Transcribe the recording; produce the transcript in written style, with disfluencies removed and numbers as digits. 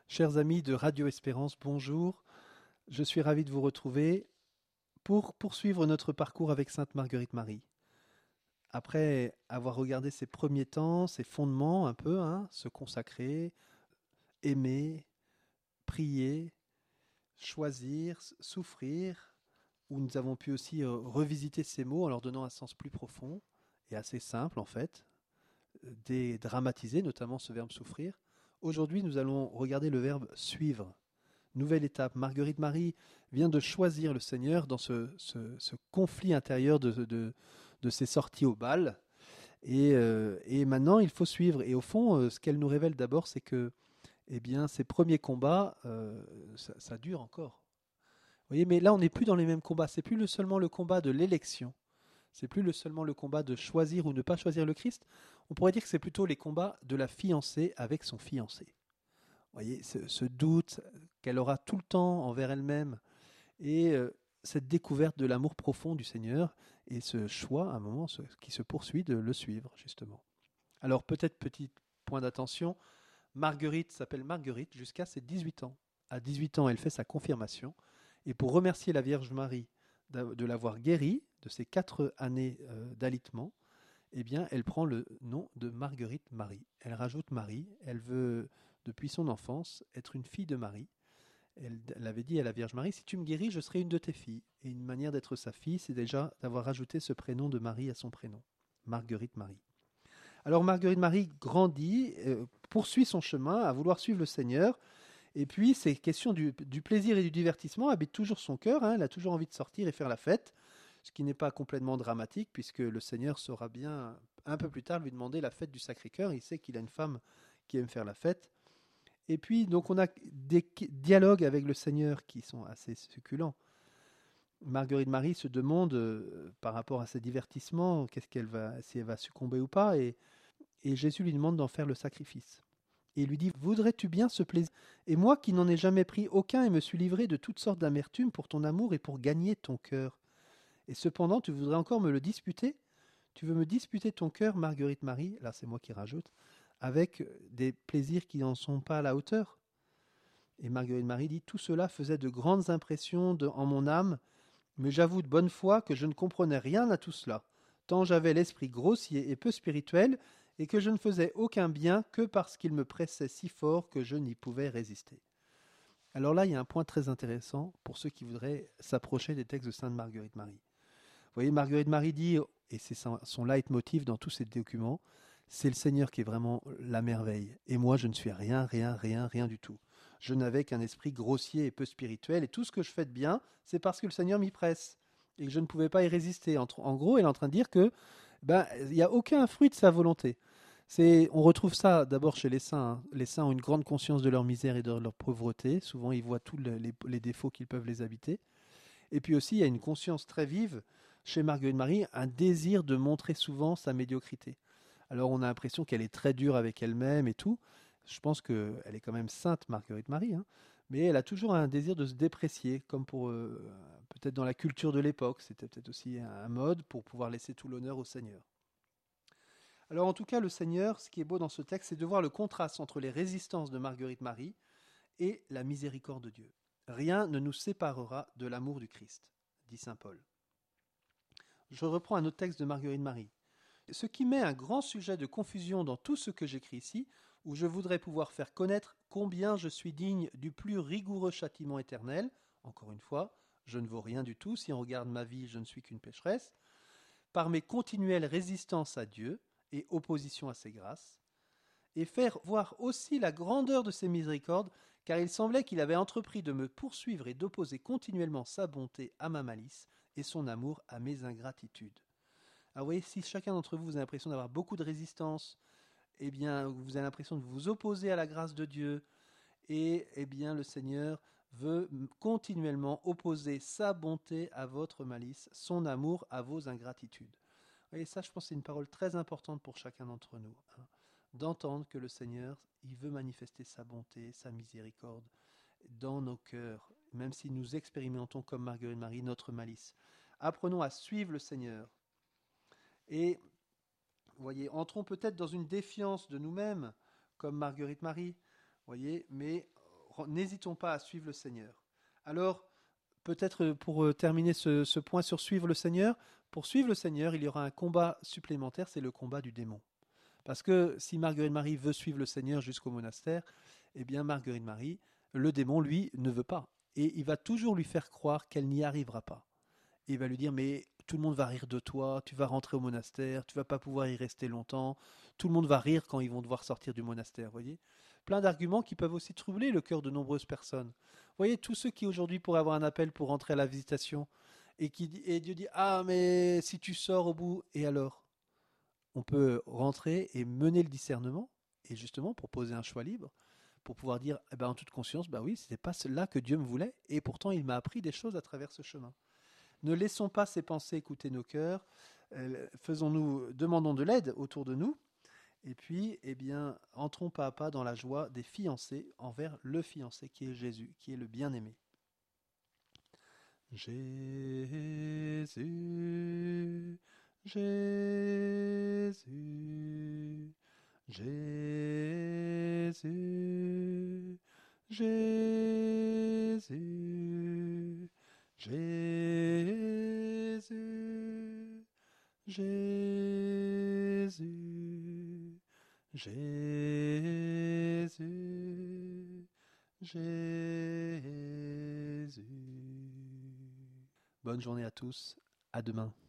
Chers amis de Radio Espérance, bonjour. Je suis ravi de vous retrouver pour poursuivre notre parcours avec Sainte Marguerite Marie. Après avoir regardé ses premiers temps, ses fondements un peu, se consacrer, aimer, prier, choisir, souffrir, où nous avons pu aussi revisiter ces mots en leur donnant un sens plus profond et assez simple en fait, dédramatiser notamment ce verbe souffrir. Aujourd'hui, nous allons regarder le verbe suivre. Nouvelle étape. Marguerite Marie vient de choisir le Seigneur dans ce conflit intérieur de ses sorties au bal. Et maintenant, il faut suivre. Et au fond, ce qu'elle nous révèle d'abord, c'est que eh bien, ces premiers combats, ça dure encore. Vous voyez, mais là, on n'est plus dans les mêmes combats. C'est plus seulement le combat de l'élection. C'est plus seulement le combat de choisir ou ne pas choisir le Christ. On pourrait dire que c'est plutôt les combats de la fiancée avec son fiancé. Voyez, ce doute qu'elle aura tout le temps envers elle-même et cette découverte de l'amour profond du Seigneur et ce choix, à un moment, qui se poursuit de le suivre, justement. Alors, peut-être petit point d'attention, Marguerite s'appelle Marguerite jusqu'à ses 18 ans. À 18 ans, elle fait sa confirmation et pour remercier la Vierge Marie de l'avoir guérie de ses 4 années d'alitement, eh bien, elle prend le nom de Marguerite Marie. Elle rajoute Marie, elle veut, depuis son enfance, être une fille de Marie. Elle avait dit à la Vierge Marie, si tu me guéris, je serai une de tes filles. Et une manière d'être sa fille, c'est déjà d'avoir rajouté ce prénom de Marie à son prénom, Marguerite Marie. Alors Marguerite Marie grandit, poursuit son chemin à vouloir suivre le Seigneur. Et puis ces questions du plaisir et du divertissement habitent toujours son cœur. Elle a toujours envie de sortir et faire la fête, ce qui n'est pas complètement dramatique puisque le Seigneur saura bien un peu plus tard lui demander la fête du Sacré-Cœur. Il sait qu'il a une femme qui aime faire la fête. Et puis donc on a des dialogues avec le Seigneur qui sont assez succulents. Marguerite Marie se demande par rapport à ses divertissements, si elle va succomber ou pas, et Jésus lui demande d'en faire le sacrifice. Et il lui dit, voudrais-tu bien ce plaisir? Et moi qui n'en ai jamais pris aucun et me suis livré de toutes sortes d'amertumes pour ton amour et pour gagner ton cœur. Et cependant, tu voudrais encore me le disputer? Tu veux me disputer ton cœur, Marguerite Marie, là c'est moi qui rajoute, avec des plaisirs qui n'en sont pas à la hauteur? Et Marguerite Marie dit, tout cela faisait de grandes impressions en mon âme, mais j'avoue de bonne foi que je ne comprenais rien à tout cela, tant j'avais l'esprit grossier et peu spirituel, et que je ne faisais aucun bien que parce qu'il me pressait si fort que je n'y pouvais résister. Alors là, il y a un point très intéressant pour ceux qui voudraient s'approcher des textes de Sainte Marguerite Marie. Vous voyez, Marguerite Marie dit, et c'est son leitmotiv dans tous ces documents, c'est le Seigneur qui est vraiment la merveille. Et moi, je ne suis rien, rien, rien, rien du tout. Je n'avais qu'un esprit grossier et peu spirituel, et tout ce que je fais de bien, c'est parce que le Seigneur m'y presse, et que je ne pouvais pas y résister. En gros, elle est en train de dire que il n'y a aucun fruit de sa volonté. On retrouve ça d'abord chez les saints. Les saints ont une grande conscience de leur misère et de leur pauvreté. Souvent, ils voient tous les défauts qu'ils peuvent les habiter. Et puis aussi, il y a une conscience très vive chez Marguerite Marie, un désir de montrer souvent sa médiocrité. Alors on a l'impression qu'elle est très dure avec elle-même et tout. Je pense qu'elle est quand même sainte, Marguerite Marie, mais elle a toujours un désir de se déprécier, comme pour peut-être dans la culture de l'époque. C'était peut-être aussi un mode pour pouvoir laisser tout l'honneur au Seigneur. Alors en tout cas, le Seigneur, ce qui est beau dans ce texte, c'est de voir le contraste entre les résistances de Marguerite Marie et la miséricorde de Dieu. Rien ne nous séparera de l'amour du Christ, dit saint Paul. Je reprends un autre texte de Marguerite Marie. Ce qui met un grand sujet de confusion dans tout ce que j'écris ici, où je voudrais pouvoir faire connaître combien je suis digne du plus rigoureux châtiment éternel, encore une fois, je ne vaux rien du tout, si on regarde ma vie, je ne suis qu'une pécheresse, par mes continuelles résistances à Dieu et opposition à ses grâces, et faire voir aussi la grandeur de ses miséricordes, car il semblait qu'il avait entrepris de me poursuivre et d'opposer continuellement sa bonté à ma malice et son amour à mes ingratitudes. Alors vous voyez, si chacun d'entre vous a l'impression d'avoir beaucoup de résistance, eh bien, vous avez l'impression de vous opposer à la grâce de Dieu, et eh bien, le Seigneur veut continuellement opposer sa bonté à votre malice, son amour à vos ingratitudes. Vous voyez, ça, je pense, c'est une parole très importante pour chacun d'entre nous, d'entendre que le Seigneur, il veut manifester sa bonté, sa miséricorde dans nos cœurs, même si nous expérimentons comme Marguerite Marie notre malice. Apprenons à suivre le Seigneur. Et, voyez, entrons peut-être dans une défiance de nous-mêmes, comme Marguerite Marie, voyez, mais n'hésitons pas à suivre le Seigneur. Alors, peut-être pour terminer ce point sur suivre le Seigneur, pour suivre le Seigneur, il y aura un combat supplémentaire, c'est le combat du démon. Parce que si Marguerite Marie veut suivre le Seigneur jusqu'au monastère, eh bien Marguerite Marie, le démon, lui, ne veut pas. Et il va toujours lui faire croire qu'elle n'y arrivera pas. Et il va lui dire, mais tout le monde va rire de toi, tu vas rentrer au monastère, tu vas pas pouvoir y rester longtemps, tout le monde va rire quand ils vont devoir sortir du monastère, voyez. Plein d'arguments qui peuvent aussi troubler le cœur de nombreuses personnes. Vous voyez, tous ceux qui aujourd'hui pourraient avoir un appel pour rentrer à la visitation, et Dieu dit, ah mais si tu sors au bout, et alors? On peut rentrer et mener le discernement, et justement pour poser un choix libre, pour pouvoir dire, eh ben, en toute conscience, bah oui, c'était pas cela que Dieu me voulait, et pourtant il m'a appris des choses à travers ce chemin. Ne laissons pas ces pensées écouter nos cœurs, demandons de l'aide autour de nous, et puis, eh bien, entrons pas à pas dans la joie des fiancés envers le fiancé qui est Jésus, qui est le bien-aimé. Jésus, Jésus, Jésus, Jésus, Jésus, Jésus, Jésus, Jésus. Bonne journée à tous, à demain.